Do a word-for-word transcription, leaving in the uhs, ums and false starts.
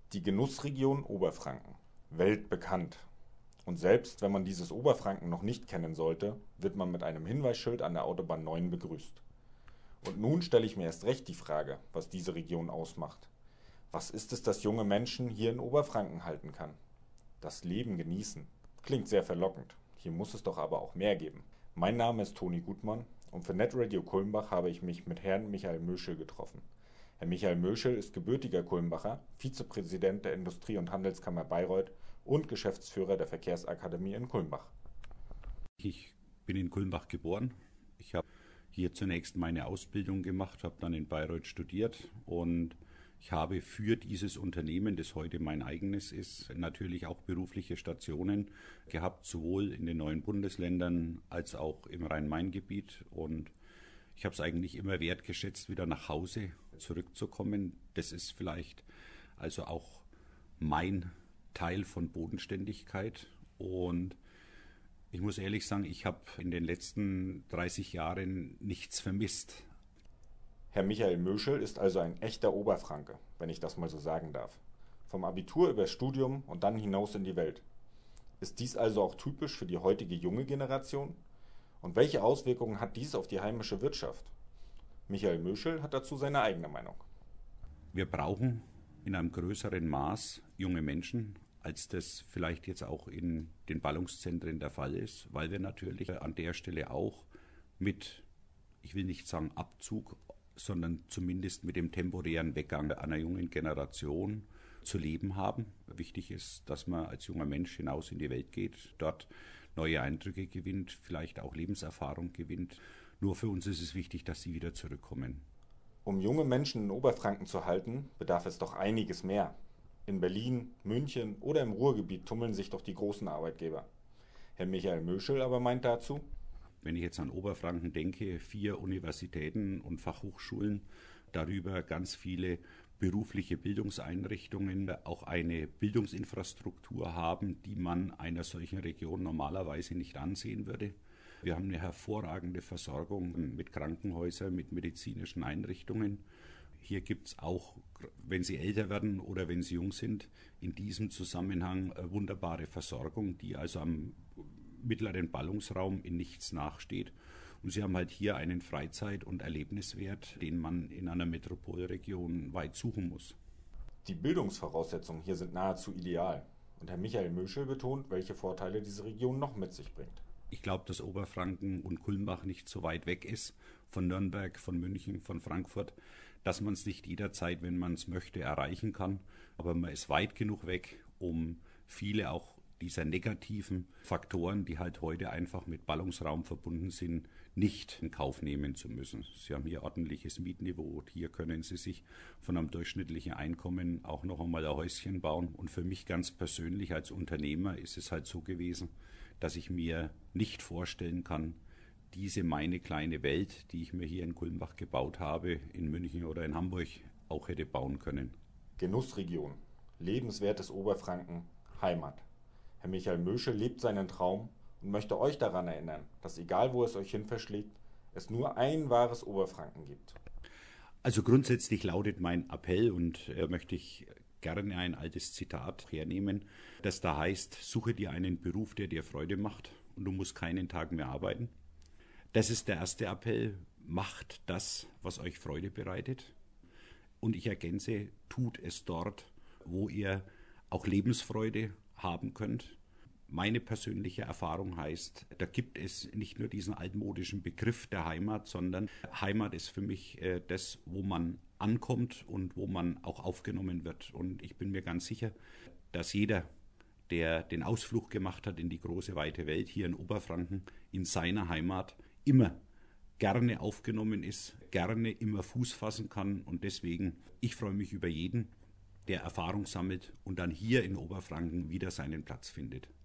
Die Genussregion Oberfranken. Weltbekannt. Und selbst wenn man dieses Oberfranken noch nicht kennen sollte, wird man mit einem Hinweisschild an der Autobahn neun begrüßt. Und nun stelle ich mir erst recht die Frage, was diese Region ausmacht. Was ist es, das junge Menschen hier in Oberfranken halten kann? Das Leben genießen. Klingt sehr verlockend. Hier muss es doch aber auch mehr geben. Mein Name ist Toni Gutmann und für NetRadio Kulmbach habe ich mich mit Herrn Michael Möschel getroffen. Herr Michael Möschel ist gebürtiger Kulmbacher, Vizepräsident der Industrie- und Handelskammer Bayreuth und Geschäftsführer der Verkehrsakademie in Kulmbach. Ich bin in Kulmbach geboren. Ich habe hier zunächst meine Ausbildung gemacht, habe dann in Bayreuth studiert und ich habe für dieses Unternehmen, das heute mein eigenes ist, natürlich auch berufliche Stationen gehabt, sowohl in den neuen Bundesländern als auch im Rhein-Main-Gebiet. Und ich habe es eigentlich immer wertgeschätzt, wieder nach Hause zurückzukommen. Das ist vielleicht also auch mein Teil von Bodenständigkeit. Und ich muss ehrlich sagen, ich habe in den letzten dreißig Jahren nichts vermisst. Herr Michael Möschel ist also ein echter Oberfranke, wenn ich das mal so sagen darf. Vom Abitur übers Studium und dann hinaus in die Welt. Ist dies also auch typisch für die heutige junge Generation? Und welche Auswirkungen hat dies auf die heimische Wirtschaft? Michael Möschel hat dazu seine eigene Meinung. Wir brauchen in einem größeren Maß junge Menschen, als das vielleicht jetzt auch in den Ballungszentren der Fall ist, weil wir natürlich an der Stelle auch mit, ich will nicht sagen Abzug, sondern zumindest mit dem temporären Weggang einer jungen Generation zu leben haben. Wichtig ist, dass man als junger Mensch hinaus in die Welt geht, dort neue Eindrücke gewinnt, vielleicht auch Lebenserfahrung gewinnt. Nur für uns ist es wichtig, dass sie wieder zurückkommen. Um junge Menschen in Oberfranken zu halten, bedarf es doch einiges mehr. In Berlin, München oder im Ruhrgebiet tummeln sich doch die großen Arbeitgeber. Herr Michael Möschel aber meint dazu: Wenn ich jetzt an Oberfranken denke, vier Universitäten und Fachhochschulen, darüber ganz viele berufliche Bildungseinrichtungen, auch eine Bildungsinfrastruktur haben, die man einer solchen Region normalerweise nicht ansehen würde. Wir haben eine hervorragende Versorgung mit Krankenhäusern, mit medizinischen Einrichtungen. Hier gibt es auch, wenn Sie älter werden oder wenn Sie jung sind, in diesem Zusammenhang wunderbare Versorgung, die also am mittleren Ballungsraum in nichts nachsteht. Und Sie haben halt hier einen Freizeit- und Erlebniswert, den man in einer Metropolregion weit suchen muss. Die Bildungsvoraussetzungen hier sind nahezu ideal. Und Herr Michael Möschel betont, welche Vorteile diese Region noch mit sich bringt. Ich glaube, dass Oberfranken und Kulmbach nicht so weit weg ist von Nürnberg, von München, von Frankfurt, dass man es nicht jederzeit, wenn man es möchte, erreichen kann. Aber man ist weit genug weg, um viele auch dieser negativen Faktoren, die halt heute einfach mit Ballungsraum verbunden sind, nicht in Kauf nehmen zu müssen. Sie haben hier ordentliches Mietniveau. Hier können Sie sich von einem durchschnittlichen Einkommen auch noch einmal ein Häuschen bauen. Und für mich ganz persönlich als Unternehmer ist es halt so gewesen, dass ich mir nicht vorstellen kann, diese meine kleine Welt, die ich mir hier in Kulmbach gebaut habe, in München oder in Hamburg auch hätte bauen können. Genussregion, lebenswertes Oberfranken, Heimat. Herr Michael Möschel lebt seinen Traum und möchte euch daran erinnern, dass egal wo es euch hin verschlägt, es nur ein wahres Oberfranken gibt. Also grundsätzlich lautet mein Appell, und äh, möchte ich gerne ein altes Zitat hernehmen, das da heißt: Suche dir einen Beruf, der dir Freude macht, und du musst keinen Tag mehr arbeiten. Das ist der erste Appell. Macht das, was euch Freude bereitet. Und ich ergänze, tut es dort, wo ihr auch Lebensfreude haben könnt. Meine persönliche Erfahrung heißt, da gibt es nicht nur diesen altmodischen Begriff der Heimat, sondern Heimat ist für mich äh, das, wo man ankommt und wo man auch aufgenommen wird. Und ich bin mir ganz sicher, dass jeder, der den Ausflug gemacht hat in die große, weite Welt, hier in Oberfranken, in seiner Heimat, immer gerne aufgenommen ist, gerne immer Fuß fassen kann. Und deswegen, ich freue mich über jeden, der Erfahrung sammelt und dann hier in Oberfranken wieder seinen Platz findet.